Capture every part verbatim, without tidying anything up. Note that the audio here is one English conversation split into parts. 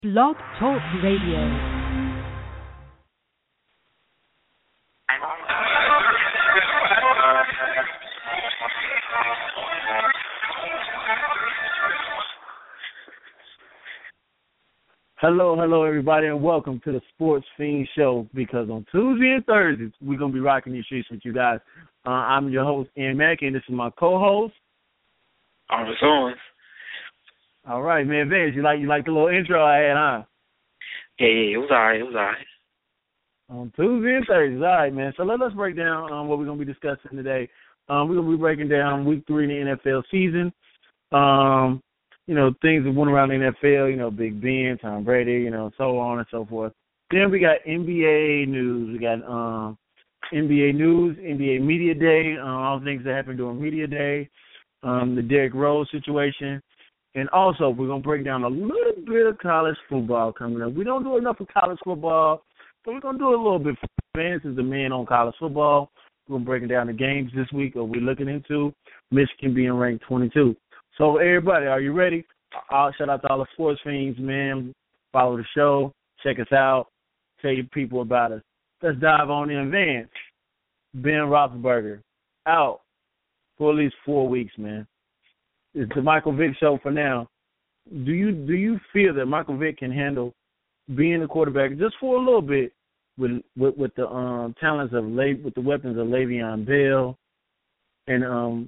Blog Talk Radio. Hello, hello, everybody, and welcome to the Sports Fiend Show. Because on Tuesday and Thursdays, we're going to be rocking these streets with you guys. Uh, I'm your host, Ian Mackey, and this is my co-host. Artis Owens. All right, man, Vince, you like you like the little intro I had, huh? Yeah, yeah, it was all right, it was all right. On Tuesday and Thursdays, all right, man. So let, let's break down um, what we're going to be discussing today. Um, we're going to be breaking down week three in the N F L season. Um, you know, things that went around the N F L, you know, Big Ben, Tom Brady, you know, so on and so forth. Then we got N B A news. We got um, N B A news, N B A Media Day, uh, all the things that happened during Media Day, um, the Derrick Rose situation. And also, we're going to break down a little bit of college football coming up. We don't do enough of college football, but we're going to do a little bit for fans as the man on college football. We're going to break down the games this week that we're looking into, Michigan being ranked twenty-two. So, everybody, are you ready? I'll shout out to all the sports fiends, man. Follow the show. Check us out. Tell your people about us. Let's dive on in. Vance, Ben Roethlisberger, out for at least four weeks, man. It's the Michael Vick show for now. Do you do you feel that Michael Vick can handle being a quarterback just for a little bit with with, with the um, talents of Le- with the weapons of Le'Veon Bell and um,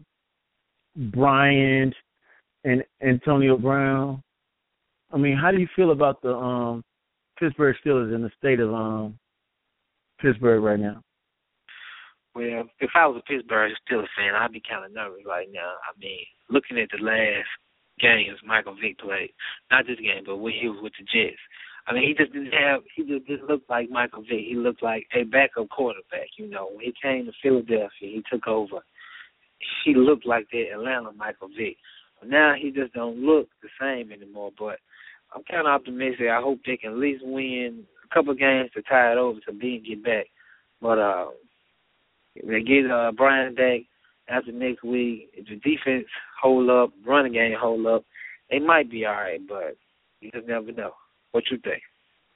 Bryant and Antonio Brown? I mean, how do you feel about the um, Pittsburgh Steelers in the state of um, Pittsburgh right now? Well, if I was a Pittsburgh Steelers fan, I'd be kind of nervous right now. I mean, looking at the last games Michael Vick played, not this game, but when he was with the Jets, I mean, he just didn't have, he just didn't look like Michael Vick. He looked like a backup quarterback, you know. When he came to Philadelphia, he took over. He looked like the Atlanta Michael Vick. Now he just don't look the same anymore, but I'm kind of optimistic. I hope they can at least win a couple games to tie it over to Ben get back. But uh, if they get uh, Brian back after next week, if the defense hold up, running game hold up, they might be all right, but you just never know. What you think?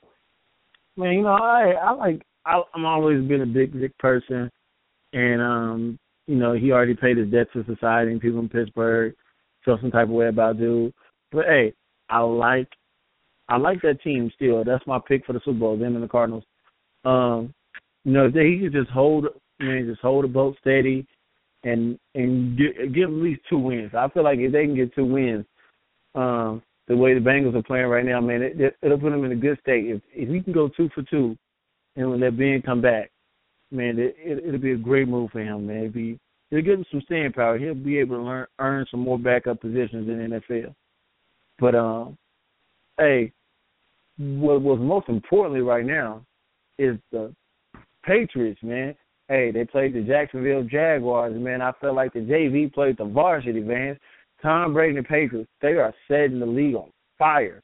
Man, you know, I I like I, I'm always been a big big person, and um, you know, he already paid his debt to society, and people in Pittsburgh feel some type of way about dude. But hey, I like I like that team still. That's my pick for the Super Bowl, them and the Cardinals. Um, you know, if they, he could just hold, man, just hold the boat steady, and and get, give at least two wins. I feel like if they can get two wins, um. the way the Bengals are playing right now, man, it, it'll put him in a good state. If if he can go two for two and when that Ben come back, man, it, it, it'll be a great move for him, man. It'll, be, it'll give him some staying power. He'll be able to learn, earn some more backup positions in the N F L. But, um, hey, what was most importantly right now is the Patriots, man. Hey, they played the Jacksonville Jaguars, man. I felt like the J V played the varsity, man. Tom Brady and the Patriots, they are setting the league on fire.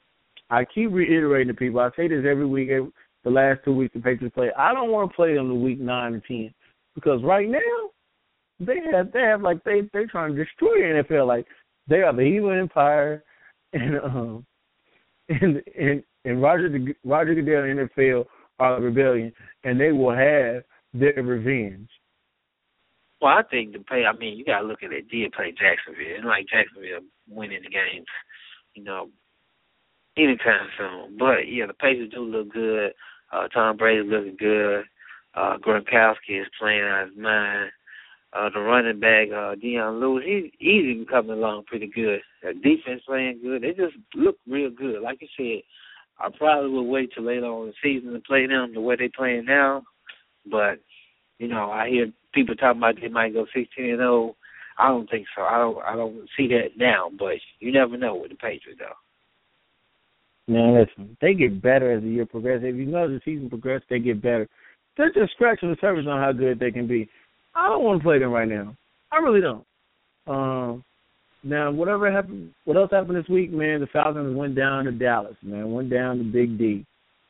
I keep reiterating to people, I say this every week, every, the last two weeks the Patriots play. I don't want to play them in week nine and ten because right now they have they have like they they trying to destroy the N F L. Like they are the evil empire, and um and and and Roger Roger Goodell and the N F L are the rebellion, and they will have their revenge. Well, I think the pay, I mean, you got to look at it. Did play Jacksonville. It's like Jacksonville winning the games, you know, anytime soon. But, yeah, the Patriots do look good. Uh, Tom Brady's looking good. Uh, Gronkowski is playing out of his mind. Uh, the running back, uh, Deion Lewis, he's easy coming along pretty good. The defense playing good. They just look real good. Like you said, I probably will wait till later on in the season to play them the way they playing now. But, you know, I hear people talking about they might go sixteen and oh. I don't think so. I don't. I don't see that now. But you never know with the Patriots, though. Man, listen, they get better as the year progresses. If you know the season progresses, they get better. They're just scratching the surface on how good they can be. I don't want to play them right now. I really don't. Um, now, whatever happened, what else happened this week, man? The Falcons went down to Dallas, man. Went down to Big D,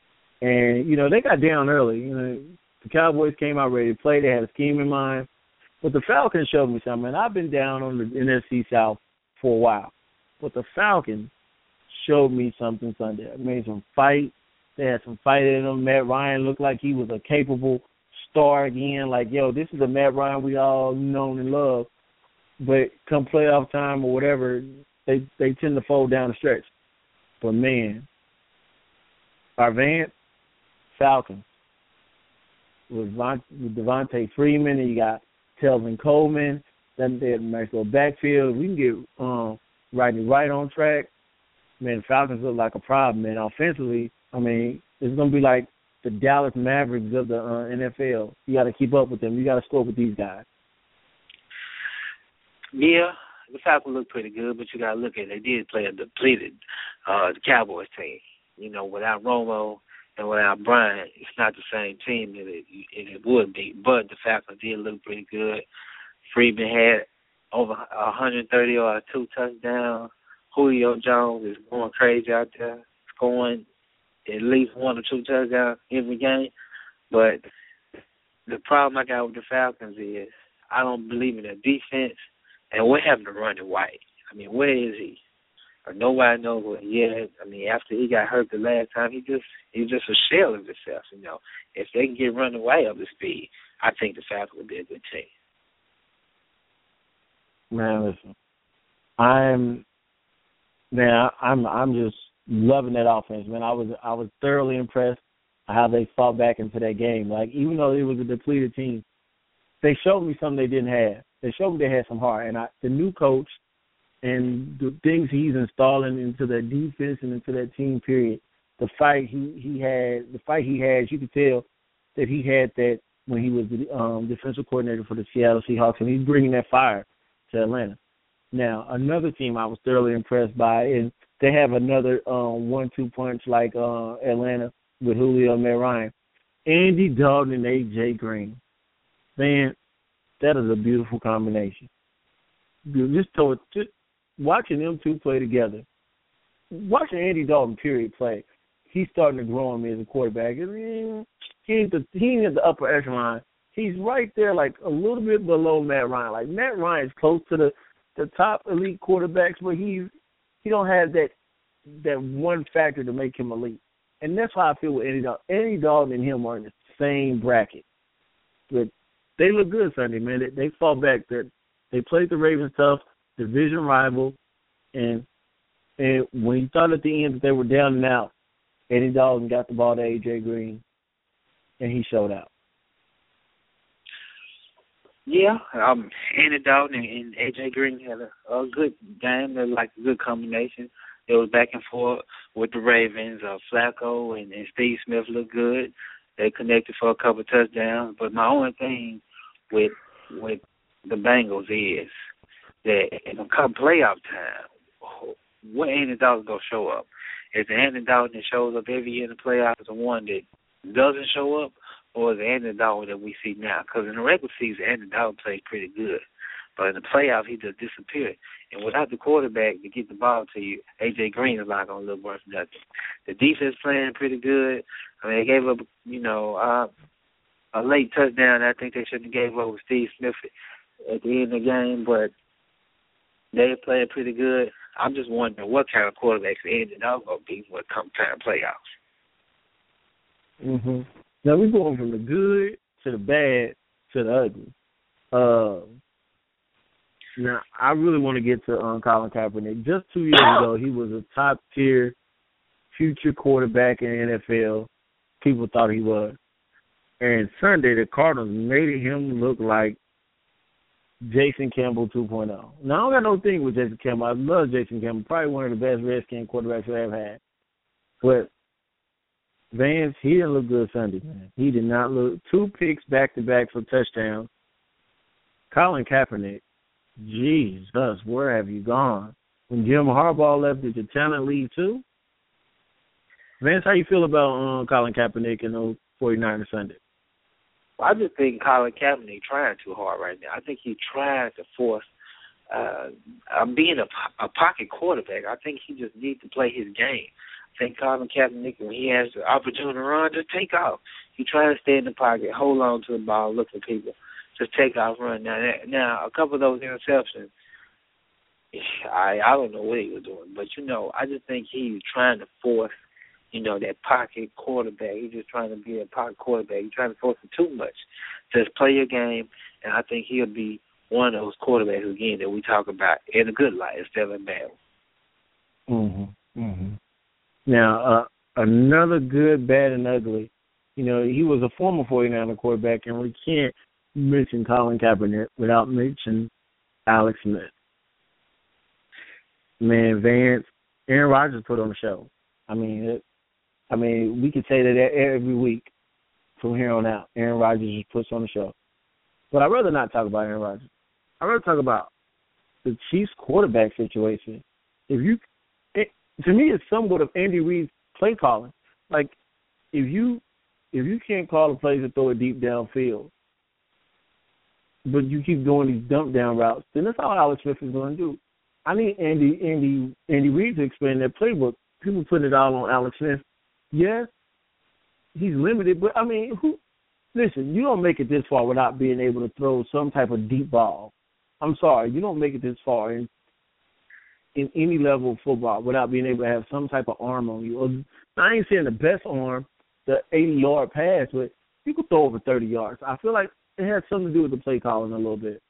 and you know they got down early. You know. The Cowboys came out ready to play. They had a scheme in mind. But the Falcons showed me something. I've been down on the N F C South for a while. But the Falcons showed me something Sunday. I made some fight. They had some fight in them. Matt Ryan looked like he was a capable star again. Like, yo, this is the Matt Ryan we all known and love. But come playoff time or whatever, they they tend to fold down the stretch. But, man, our Vance, Falcons, with, Von, with Devontae Freeman, and you got Telvin Coleman, then they had a nice little backfield. We can get um, Rodney Wright on track. Man, Falcons look like a problem, man. Offensively, I mean, it's going to be like the Dallas Mavericks of the uh, N F L. You got to keep up with them. You got to score with these guys. Yeah, the Falcons look pretty good, but you got to look at it. They did play a depleted uh, the Cowboys team. You know, without Romo and without Bryant, it's not the same team that it, it would be. But the Falcons did look pretty good. Freeman had over one hundred thirty or two touchdowns. Julio Jones is going crazy out there, scoring at least one or two touchdowns every game. But the problem I got with the Falcons is I don't believe in their defense, and we're having to run it White. I mean, where is he? Or nobody knows where he is. I mean, after he got hurt the last time, he just he's just a shell of himself. You know, if they can get running White up to speed, I think the Falcons will be a good team. Man, listen, I'm man, I'm I'm just loving that offense, man. I was I was thoroughly impressed how they fought back into that game. Like, even though it was a depleted team, they showed me something they didn't have. They showed me they had some heart. And I, the new coach and the things he's installing into that defense and into that team, period, the fight he, he had, the fight he has, you could tell that he had that when he was the um, defensive coordinator for the Seattle Seahawks, and he's bringing that fire to Atlanta. Now, another team I was thoroughly impressed by, and they have another um, one two punch like uh, Atlanta with Julio and Matt Ryan. Andy Dalton and A J Green. Man, that is a beautiful combination. Just, so, just watching them two play together, watching Andy Dalton, period, play, he's starting to grow on me as a quarterback. I mean, he ain't, the, he ain't at the upper echelon. He's right there, like a little bit below Matt Ryan. Like, Matt Ryan is close to the, the top elite quarterbacks, but he's he don't have that that one factor to make him elite. And that's how I feel with Andy Dalton. Andy Dalton and him are in the same bracket. But they look good Sunday, man. They, they fought back. That they played the Ravens tough, division rival, and and when you thought at the end that they were down and out, Andy Dalton got the ball to A J Green, and he showed out. Yeah, um, Andy Dalton and, and A J Green had a, a good game. They like a good combination. It was back and forth with the Ravens. Uh, Flacco and, and Steve Smith looked good. They connected for a couple of touchdowns. But my only thing with with the Bengals is that in a come playoff time, what Andy Dalton gonna show up? Is the Andy Dalton that shows up every year in the playoffs the one that doesn't show up, or is the Andy Dalton that we see now? Because in the regular season, Andy Dalton played pretty good. But in the playoff, he just disappeared. And without the quarterback to get the ball to you, A J Green is not going to look worth nothing. The defense playing pretty good. I mean, they gave up, you know, uh, a late touchdown. I think they shouldn't have gave up with Steve Smith at the end of the game, but they playing pretty good. I'm just wondering what kind of quarterbacks Andy Dalton going to be when it comes time playoffs. Mm-hmm. Now, we're going from the good to the bad to the ugly. Uh, now, I really want to get to um, Colin Kaepernick. Just two years ago, he was a top-tier future quarterback in the N F L. People thought he was. And Sunday, the Cardinals made him look like Jason Campbell two point oh. Now, I don't got no thing with Jason Campbell. I love Jason Campbell. Probably one of the best Redskin quarterbacks I ever had. But Vance, he didn't look good Sunday, man. He did not look. Two picks back-to-back for touchdowns. Colin Kaepernick, Jesus, where have you gone? When Jim Harbaugh left, did your talent leave too? Vance, how you feel about um, Colin Kaepernick and those 49ers Sunday? Well, I just think Colin Kaepernick trying too hard right now. I think he's trying to force uh, uh, being a, a pocket quarterback. I think he just needs to play his game. I think Colin Kaepernick, when he has the opportunity to run, just take off. He try to stay in the pocket, hold on to the ball, look for people, just take off, run. Now, now a couple of those interceptions, I I don't know what he was doing, but you know, I just think he was trying to force, you know, that pocket quarterback. He's just trying to be a pocket quarterback. He's trying to force it too much. Just play your game, and I think he'll be one of those quarterbacks again that we talk about in a good light instead of a bad one. Mm-hmm. Mm-hmm. Now, uh, another good, bad, and ugly. You know, he was a former forty-niner quarterback, and we can't mention Colin Kaepernick without mentioning Alex Smith. Man, Vance, Aaron Rodgers put on the show. I mean, it, I mean, we could say that every week from here on out. Aaron Rodgers just puts on the show. But I'd rather not talk about Aaron Rodgers. I'd rather talk about the Chiefs quarterback situation. If you, it, to me, it's somewhat of Andy Reid's play calling. Like, if you, if you can't call a play to throw it deep downfield, but you keep going these dump down routes, then that's how Alex Smith is going to do. I need Andy, Andy, Andy Reid to expand that playbook. People putting it all on Alex Smith. Yes, he's limited, but I mean, who? Listen, you don't make it this far without being able to throw some type of deep ball. I'm sorry, you don't make it this far in in any level of football without being able to have some type of arm on you. Or, I ain't saying the best arm, the eighty-yard pass, but you could throw over thirty yards. I feel like it has something to do with the play calling a little bit.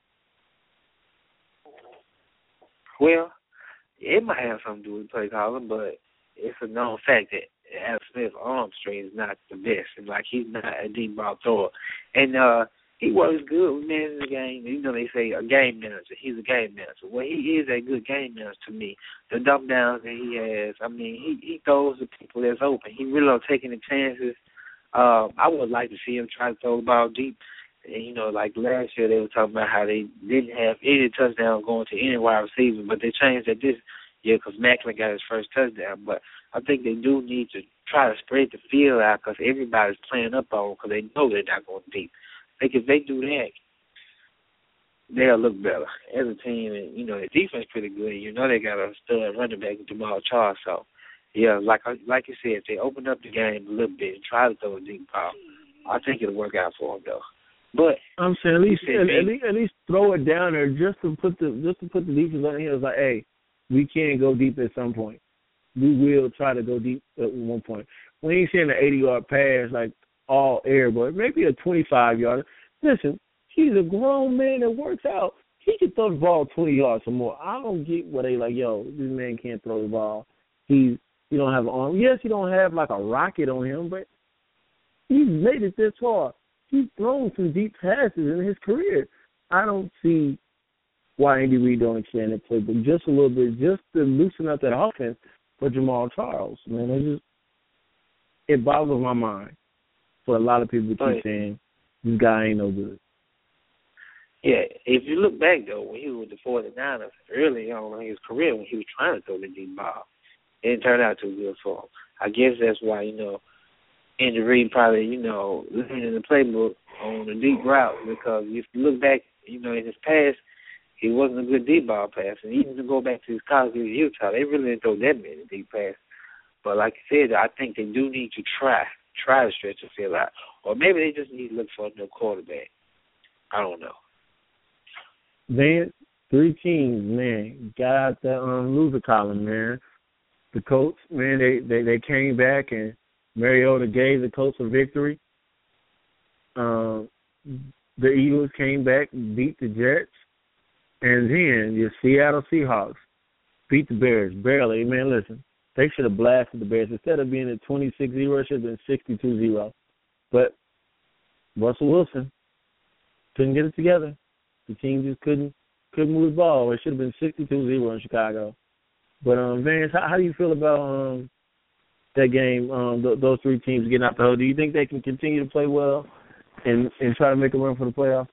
Well, it might have something to do with play calling, but it's a known fact that Alex Smith's arm strength is not the best. It's like he's not a deep ball thrower. And uh, he works good with managing the game. You know, they say a game manager. He's a game manager. Well, he is a good game manager to me. The dump downs that he has, I mean, he, he throws to people that's open. He really don't take any chances. Uh, I would like to see him try to throw the ball deep. And, you know, like last year they were talking about how they didn't have any touchdown going to any wide receiver, but they changed that this year because Macklin got his first touchdown. But I think they do need to try to spread the field out because everybody's playing up on them because they know they're not going deep. I think if they do that, they'll look better as a team. And, you know, the defense pretty good. You know they got a stud running back, Jamal Charles. So, yeah, like like you said, if they open up the game a little bit and try to throw a deep ball, I think it'll work out for them, though. But I'm saying at least, at, at least at least throw it down there just to put the just to put the defense on here. It's like, hey, we can go deep at some point. We will try to go deep at one point. We ain't seeing an eighty-yard pass like all air, but maybe a twenty-five-yard. Listen, he's a grown man that works out. He can throw the ball twenty yards or more. I don't get where they like, yo, this man can't throw the ball. He he don't have an arm. Yes, he don't have like a rocket on him, but he's made it this far. He's thrown some deep passes in his career. I don't see why Andy Reid don't expand that playbook just a little bit, just to loosen up that offense for Jamal Charles. Man, it just it boggles my mind for a lot of people to keep right. saying this guy ain't no good. Yeah, if you look back though, when he was with the forty-niners early on in his career, when he was trying to throw the deep ball, it didn't turn out too good for him. I guess that's why you know. Andy Reid probably, you know, looking in the playbook on the deep route because if you look back, you know, in his past, he wasn't a good deep ball passer. And even to go back to his college in Utah, they really didn't throw that many deep passes. But like I said, I think they do need to try, try to stretch the field out. Or maybe they just need to look for a new quarterback. I don't know. Then three teams, man, got out the um, loser column, man. The Colts, man, they, they, they came back and Mariota gave the Colts a victory. Um, the Eagles came back and beat the Jets. And then the Seattle Seahawks beat the Bears barely. Man, listen, they should have blasted the Bears. Instead of being at twenty-six zero, it should have been sixty-two zero. But Russell Wilson couldn't get it together. The team just couldn't couldn't move the ball. It should have been sixty-two zero in Chicago. But, um, Vance, how, how do you feel about um, – that game, um, th- those three teams getting out the hole? Do you think they can continue to play well and, and try to make a run for the playoffs?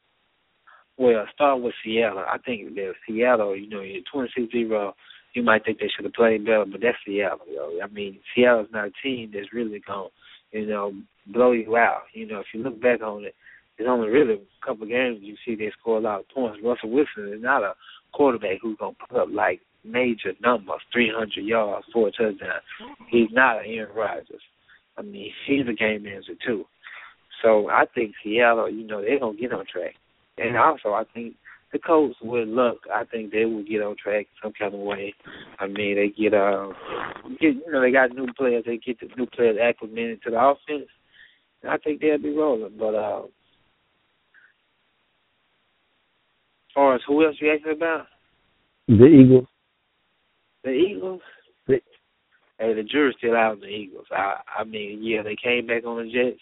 Well, start with Seattle. I think that Seattle, you know, you're twenty-six zero, you might think they should have played better, but that's Seattle, yo. I mean, Seattle's not a team that's really going to, you know, blow you out. You know, if you look back on it, there's only really a couple of games you see they score a lot of points. Russell Wilson is not a quarterback who's going to put up, like, major numbers, three hundred yards, four touchdowns. He's not an Aaron Rodgers. I mean, he's a game manager, too. So I think Seattle, you know, they're going to get on track. And also, I think the Colts with luck, I think they will get on track some kind of way. I mean, they get uh, get you know, they got new players. They get the new players acclimated to the offense. And I think they'll be rolling. But uh, as far as who else you asking about? The Eagles. The Eagles. The, hey, the jury's still out on the Eagles. I, I mean, yeah, they came back on the Jets.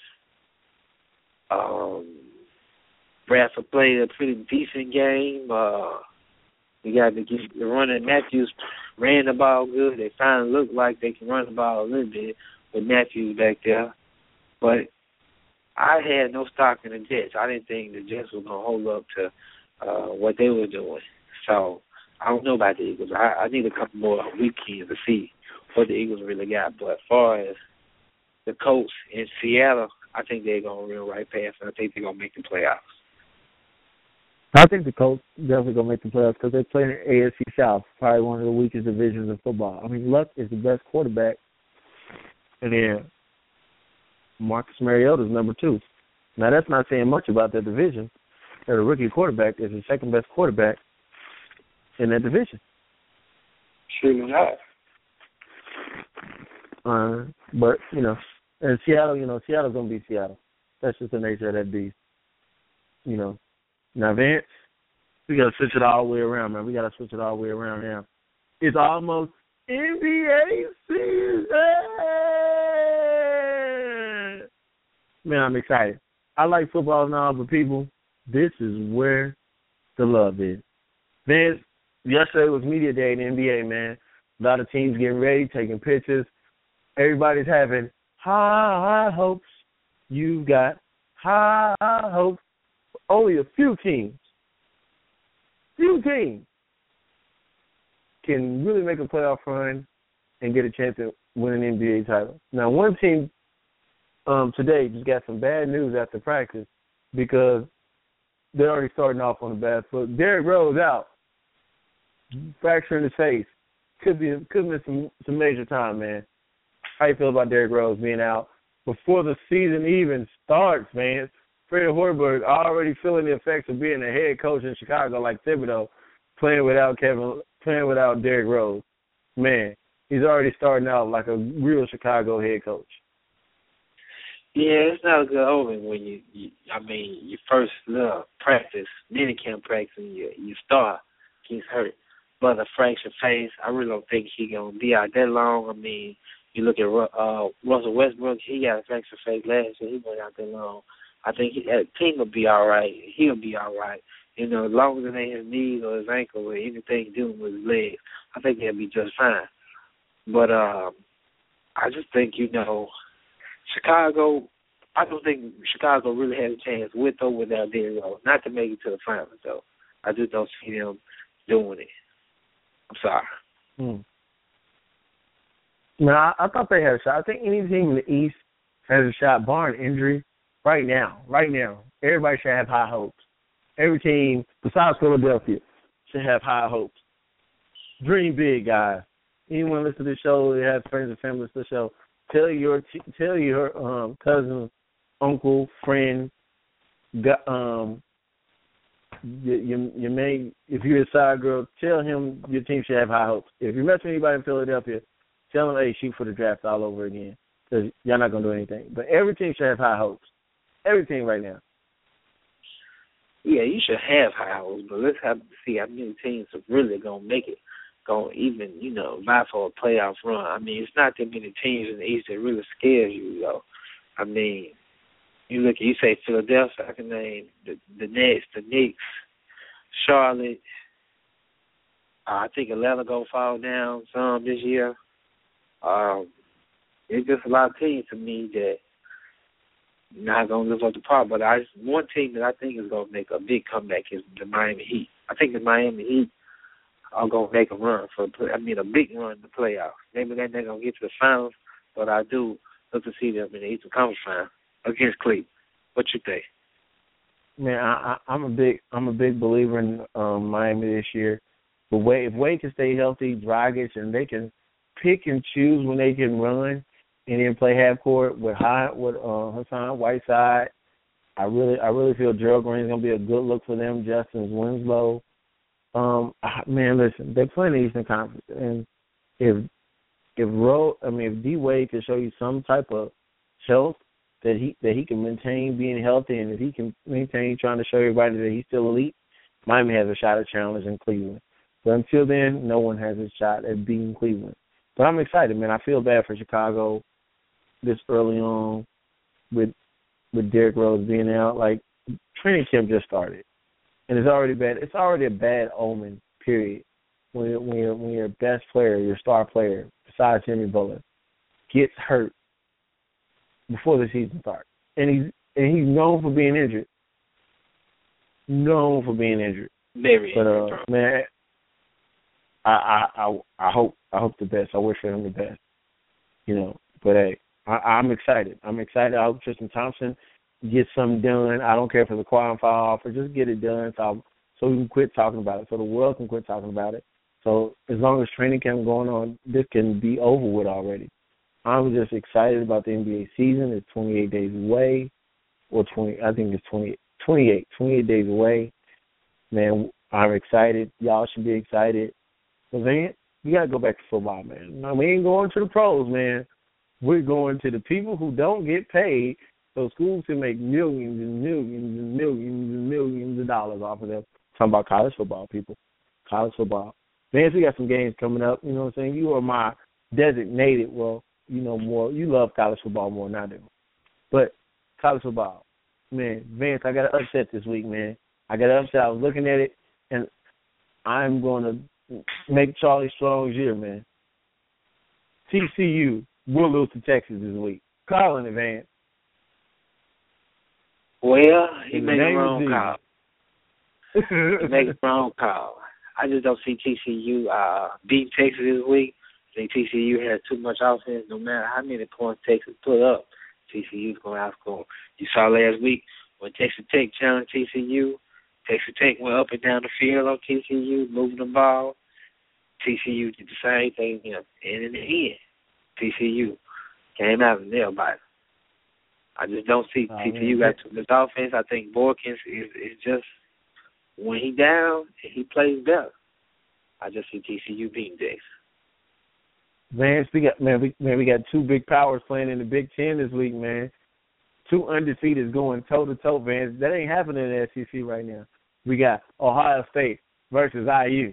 Um. Bradford played a pretty decent game. Uh, we got to get the running. Matthews ran the ball good. They finally look like they can run the ball a little bit with Matthews back there. But I had no stock in the Jets. I didn't think the Jets were going to hold up to uh, what they were doing. So I don't know about the Eagles. I, I need a couple more weekends to see what the Eagles really got. But as far as the Colts in Seattle, I think they're going to run right past, and I think they're going to make the playoffs. I think the Colts definitely going to make the playoffs because they play in the A F C South, probably one of the weakest divisions in football. I mean, Luck is the best quarterback, and then Marcus Mariota's number two. Now, that's not saying much about that division. That a rookie quarterback is the second best quarterback in that division. Surely not. Uh, but, you know, and Seattle, you know, Seattle's going to be Seattle. That's just the nature of that beast, you know. Now, Vance, we got to switch it all the way around, man. We got to switch it all the way around now. It's almost N B A season. Man, I'm excited. I like football and all, but people, this is where the love is. Vance, yesterday was media day in the N B A, man. A lot of teams getting ready, taking pictures. Everybody's having high, high hopes. You've got high, high hopes. Only a few teams, few teams can really make a playoff run and get a chance to win an N B A title. Now, one team um, today just got some bad news after practice because they're already starting off on a bad foot. Derrick Rose out, fracture in his face. Could be could miss some, some major time, man. How you feel about Derrick Rose being out before the season even starts, man? Fred Hoiberg already feeling the effects of being a head coach in Chicago like Thibodeau, playing without Kevin, playing without Derrick Rose. Man, he's already starting out like a real Chicago head coach. Yeah, it's not a good omen when you, you I mean, your first little practice, minicamp practice, and you, you start gets hurt. But a fractured face, I really don't think he's going to be out that long. I mean, you look at uh, Russell Westbrook, he got a fractured face last year. He went out that long. I think he, that team will be all right. He'll be all right. You know, as long as it ain't his knees or his ankle or anything doing with his legs, I think he'll be just fine. But um, I just think, you know, Chicago, I don't think Chicago really has a chance with or without Derrick Rose. Not to make it to the finals, though. I just don't see them doing it. I'm sorry. Hmm. No, I, I thought they had a shot. I think any team in the East has a shot, barring injury. Right now, right now, everybody should have high hopes. Every team, besides Philadelphia, should have high hopes. Dream big, guys. Anyone listen to the show, they have friends and family listen to the show, tell your tell your um, cousin, uncle, friend, um, your, your, your main, if you're a side girl, tell him your team should have high hopes. If you mess with anybody in Philadelphia, tell them, hey, shoot for the draft all over again because y'all not going to do anything. But every team should have high hopes. Everything right now. Yeah, you should have high hopes, but let's have to see how many teams are really going to make it, going to even, you know, vie for a playoff run. I mean, it's not that many teams in the East that really scares you, though. I mean, you look at, you say Philadelphia, I can name the, the Nets, the Knicks, Charlotte. Uh, I think Atlanta going to fall down some this year. Um, it's just a lot of teams to me that not going to live up to par, but I one team that I think is going to make a big comeback is the Miami Heat. I think the Miami Heat are going to make a run for, I mean, a big run in the playoffs. Maybe they're not going to get to the finals, but I do look to see them in the Eastern Conference final against Cleveland. What you think? Man, I, I, I'm a big, I'm a big believer in um, Miami this year. But Wade, if Wade can stay healthy, Dragic, and they can pick and choose when they can run, and then play half court with high with uh, Hassan Whiteside I really, I really feel Gerald Green's gonna be a good look for them. Justice Winslow, um, ah, man, listen, they're playing the Eastern Conference, and if if Ro, I mean, if D Wade can show you some type of health that he that he can maintain being healthy, and if he can maintain trying to show everybody that he's still elite, Miami has a shot at challenging Cleveland. But until then, no one has a shot at beating Cleveland. But I'm excited, man. I feel bad for Chicago this early on with with Derrick Rose being out. Like, training camp just started, and it's already bad. It's already a bad omen. Period. When you're, when you're when your best player, your star player, besides Jimmy Butler, gets hurt before the season starts, and he's and he's known for being injured. Known for being injured. Very but uh, injured, man, I, I I I hope I hope the best. I wish for him the best. You know, but hey, I, I'm excited. I'm excited. I hope Tristan Thompson gets something done. I don't care if it's a qualifying offer. Just get it done so I'll, so we can quit talking about it. So the world can quit talking about it. So as long as training camp going on, this can be over with already. I'm just excited about the N B A season. It's twenty-eight days away, or twenty. I think it's twenty, twenty-eight, twenty-eight days away. Man, I'm excited. Y'all should be excited. But man, we gotta go back to football, man. No, we ain't going to the pros, man. We're going to the people who don't get paid, so schools can make millions and millions and millions and millions of dollars off of them. Talking about college football, people. College football. Vance, we got some games coming up. You know what I'm saying? You are my designated, well, you know more. You love college football more than I do. But college football, man, Vance, I got an upset this week, man. I got an upset. I was looking at it, and I'm going to make Charlie Strong's year, man. T C U will lose to Texas this week. Call in advance. Well, he made a wrong call. He made a wrong call. I just don't see T C U uh, beating Texas this week. I think T C U has too much offense. No matter how many points Texas put up, T C U's going to outscore. You saw last week when Texas Tech challenged T C U, Texas Tech went up and down the field on T C U, moving the ball. T C U did the same thing, you know, and in the end, T C U came out and nailed by it. I just don't see oh, T C U got too much offense. I think Borkins is, is just, when he down, he plays better. I just see T C U beating Texas. Man, we got man, we man, we got two big powers playing in the Big Ten this week, man. Two undefeated going toe to toe, man. That ain't happening in the S E C right now. We got Ohio State versus I U.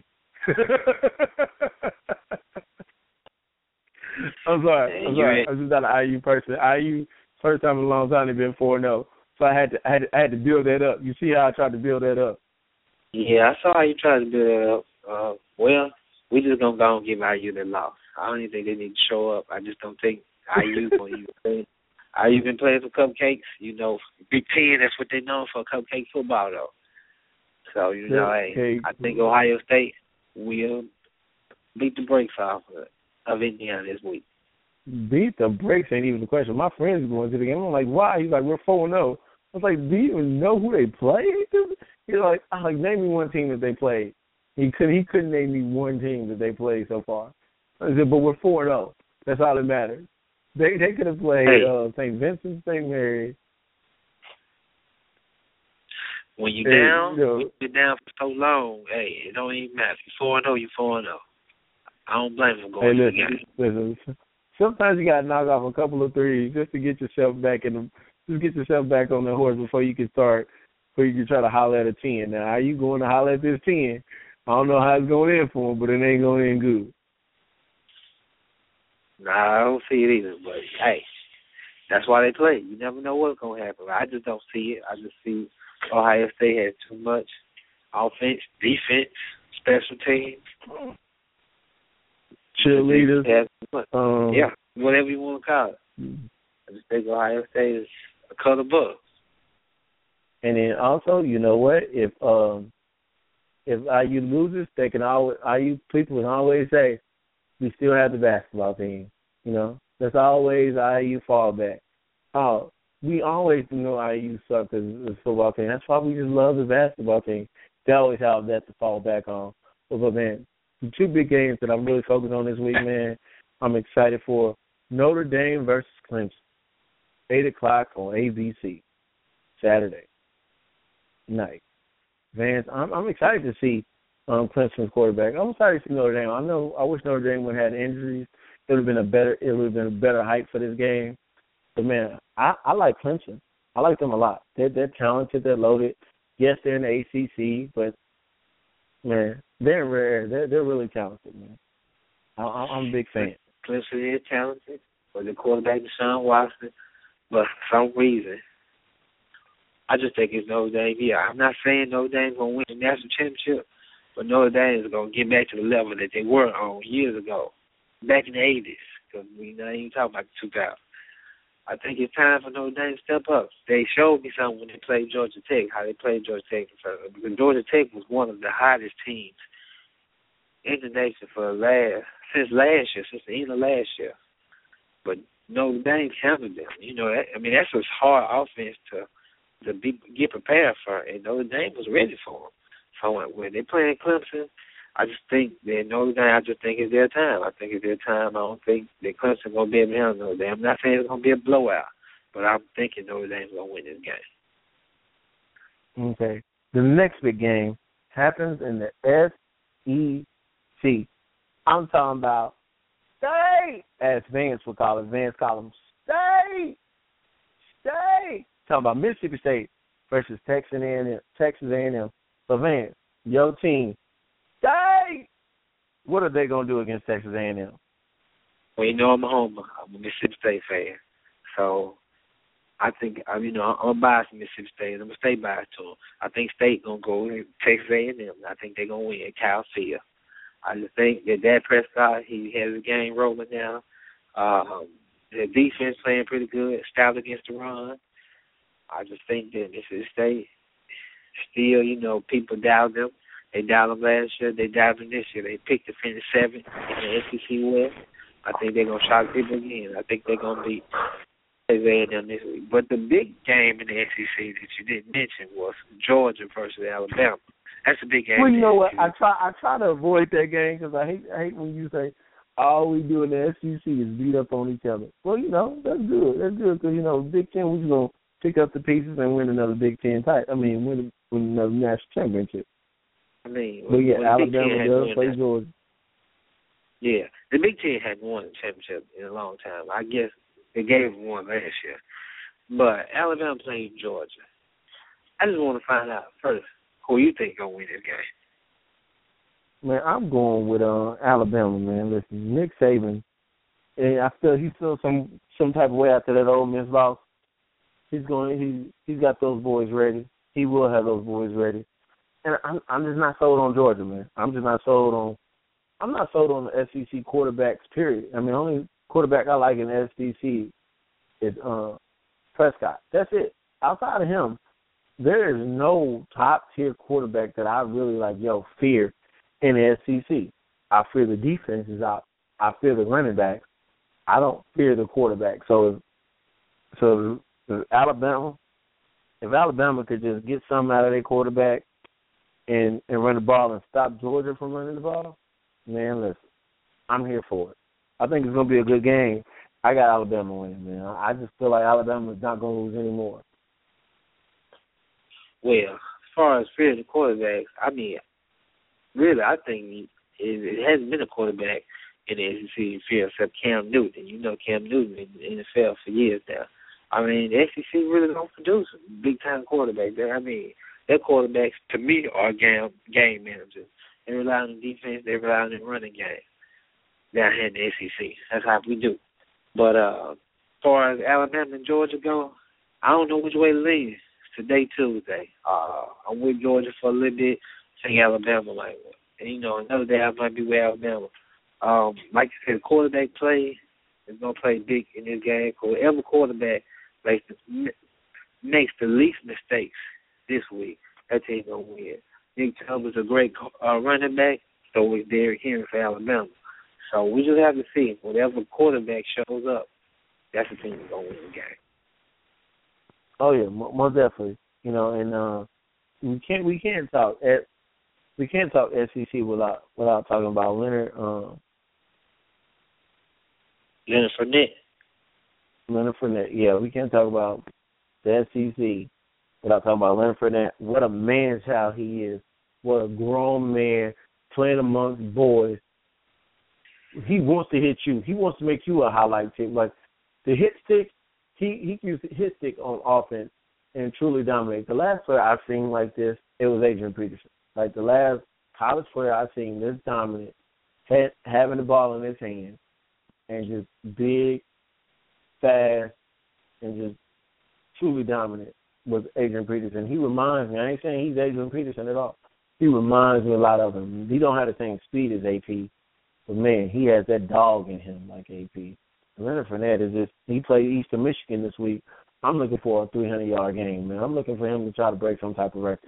I'm sorry. I'm sorry. I'm just not an I U person. I U first time in a long time they've been four and zero, so I had to I had to, I had to build that up. You see how I tried to build that up? Yeah, I saw how you tried to build that up. Uh, well, we just gonna go and give I U the loss. I don't even think they need to show up. I just don't think I U gonna use it. I U been playing for cupcakes. You know, Big Ten, that's what they know for, cupcake football, though. So, you know, hey, I think Ohio State will beat the brakes off of, of Indiana this week. Beat the brakes ain't even the question. My friends going to the game. I'm like, why? He's like, we're four and oh. I was like, do you even know who they play? He's like, I was like, name me one team that they played. He couldn't, he couldn't name me one team that they played so far. I said, but we're four and oh. That's all that matters. They they could have played hey. uh, Saint Vincent, Saint Mary. When you're hey, down, you know, when you're down for so long, hey, it don't even matter. If you're four and oh, you're four and oh. I don't blame them going hey, listen, to the game. Listen, sometimes you got to knock off a couple of threes just to get yourself back in the, just get yourself back on the horse before you can start, before you can try to holler at a ten. Now, how you going to holler at this ten? I don't know how it's going in for him, but it ain't going in good. Nah, I don't see it either, but hey, that's why they play. You never know what's going to happen. I just don't see it. I just see Ohio State has too much offense, defense, special teams. Cheerleaders. Um, yeah, whatever you want to call it. I just think Ohio State is a color above. And then also, you know what? If um, if I U loses, they can always I U people can always say, we still have the basketball team, you know. That's always I U fallback. Oh, we always know I U sucks as a football team. That's why we just love the basketball team. They always have that to fall back on. But, man, the two big games that I'm really focused on this week, man, I'm excited for Notre Dame versus Clemson, eight o'clock on A B C. Saturday night. Vance, I'm, I'm excited to see um, Clemson's quarterback. I'm excited to see Notre Dame. I know. I wish Notre Dame would have had injuries. It would have been a better. It would have been a better hype for this game. But man, I, I like Clemson. I like them a lot. They're they're talented. They're loaded. Yes, they're in the A C C, but man, they're rare. They're they're really talented, man. I, I'm a big fan. Clemson is talented, but the quarterback Deshaun Watson. But for some reason, I just think it's Notre Dame. Yeah, I'm not saying Notre Dame's gonna win the national championship, but Notre Dame is gonna get back to the level that they were on years ago, back in the eighties. Because we not even talking about the two thousands. I think it's time for Notre Dame to step up. They showed me something when they played Georgia Tech, how they played Georgia Tech. Because Georgia Tech was one of the hottest teams in the nation for last since last year, since the end of last year. But Notre Dame handled them. You know, that, I mean, that's a hard offense to to be, get prepared for, and Notre Dame was ready for them. So when they're playing Clemson, I just think that Notre Dame, I just think it's their time. I think it's their time. I don't think that Clemson going to be able to handle Notre Dame. I'm not saying it's going to be a blowout, but I'm thinking Notre Dame's going to win this game. Okay. The next big game happens in the S E C. I'm talking about State, as Vance would call it. Vance call them State. State. Talking about Mississippi State versus Texas A and M. Texas A and M. So Vance, your team, State. What are they going to do against Texas A and M? Well, you know I'm a homer. I'm a Mississippi State fan. So I think, I you know, I'm biased to Mississippi State. I'm going to stay biased to them. I think State going to go in Texas A and M. I think they're going to win at Kyle Field. I just think that Dak Prescott, he has the game rolling now. Um, the defense playing pretty good, stout against the run. I just think that Mississippi State still, you know, people doubt them. They doubted them last year. They doubted them this year. They picked to finish seventh in the S E C West. I think they're going to shock people again. I think they're going to beat Texas A and M this week. But the big game in the S E C that you didn't mention was Georgia versus Alabama. That's a big game. Well, you know what? I try I try to avoid that game because I hate I hate when you say all we do in the S E C is beat up on each other. Well, you know, that's good. That's good because, you know, Big Ten, we're just going to pick up the pieces and win another Big Ten title. I mean, win, win another national championship. I mean, but yeah, Alabama does play Georgia. Yeah, the Big Ten hadn't won a championship in a long time. I guess they gave them one last year. But Alabama played Georgia. I just want to find out first who you think going to win this game. Man, I'm going with uh, Alabama, man. Listen, Nick Saban, and I feel he feels some some type of way after that Ole Miss loss. He's going. He he's got those boys ready. He will have those boys ready. And I'm I'm just not sold on Georgia, man. I'm just not sold on. I'm not sold on the S E C quarterbacks. Period. I mean, the only quarterback I like in the S E C is uh, Prescott. That's it. Outside of him, there is no top tier quarterback that I really like. Yo, fear in the S E C. I fear the defenses. I I fear the running backs. I don't fear the quarterback. So if, so if Alabama, if Alabama could just get something out of their quarterback and and run the ball and stop Georgia from running the ball, man, listen, I'm here for it. I think it's gonna be a good game. I got Alabama winning, man. I just feel like Alabama is not gonna lose anymore. Well, as far as fear the quarterbacks, I mean, really, I think it, it hasn't been a quarterback in the S E C field except Cam Newton. You know Cam Newton in the N F L for years now. I mean, the S E C really don't produce big-time quarterbacks. I mean, their quarterbacks, to me, are game, game managers. They rely on the defense. They rely on the running game down here in the S E C. That's how we do. But uh, as far as Alabama and Georgia go, I don't know which way to lean. Today, Tuesday. Uh, I'm with Georgia for a little bit. I think Alabama might win. And, you know, another day I might be with Alabama. Um, like you said, quarterback play is going to play big in this game. Whoever quarterback makes the, makes the least mistakes this week, that team going to win. Nick Chubb is a great uh, running back, so is Derrick Henry for Alabama. So we just have to see. Whatever quarterback shows up, that's the team that's going to win the game. Oh yeah, most definitely. You know, and uh, we can't we can't talk at, we can't talk S E C without without talking about Leonard um, Leonard Fournette. Leonard Fournette. Yeah, we can't talk about the S E C without talking about Leonard Fournette. What a man-child he is. What a grown man playing amongst boys. He wants to hit you. He wants to make you a highlight tick. Like the hit stick, he he can use the hit stick on offense and truly dominate. The last player I've seen like this, it was Adrian Peterson. Like the last college player I've seen this dominant, had, having the ball in his hand and just big, fast, and just truly dominant was Adrian Peterson. He reminds me, I ain't saying he's Adrian Peterson at all. He reminds me a lot of him. He don't have the same speed as A P, but, man, he has that dog in him like A P. Leonard Fournette is just, he played Eastern Michigan this week. I'm looking for a three hundred yard game, man. I'm looking for him to try to break some type of record.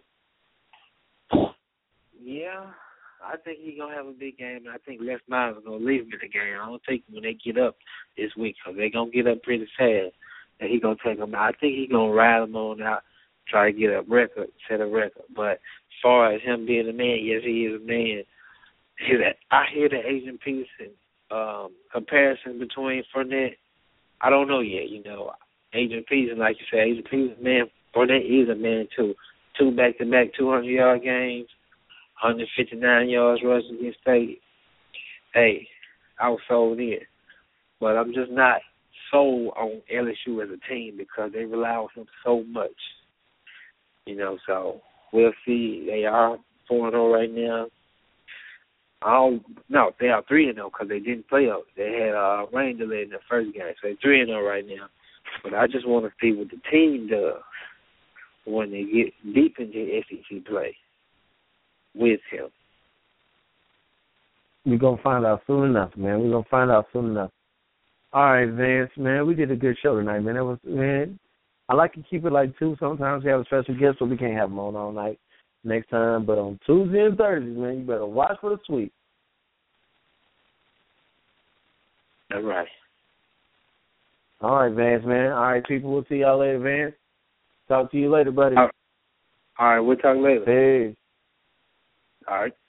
Yeah, I think he's going to have a big game, and I think Les Miles is going to leave him in the game. I don't think when they get up this week, because they're going to get up pretty fast, that he's going to take them out. I think he's going to ride them on out, try to get a record, set a record. But as far as him being a man, yes, he is a man. I hear the Adrian Peterson um, comparison between Fournette. I don't know yet, you know. Adrian Peterson, like you said, Adrian Peterson, man, Fournette is a man, too. Two back-to-back two hundred yard games, one hundred fifty-nine yards rushing against State. Hey, I was sold in. But I'm just not sold on L S U as a team because they rely on him so much. You know, so we'll see. They are four and oh right now. I don't, no, they are three and oh because they didn't play up. They had a uh, rain delay in the first game, so they're three and oh right now. But I just want to see what the team does when they get deep into S E C play with him. We're going to find out soon enough, man. We're going to find out soon enough. All right, Vance, man, we did a good show tonight, man. It was, man, I like to keep it like two. Sometimes we have a special guest, so we can't have them on all night next time. But on Tuesday and Thursdays, man, you better watch for the sweep. That's right. All right, Vance, man. All right, people, we'll see y'all later, Vance. Talk to you later, buddy. All right, we'll talk later. Peace. All right.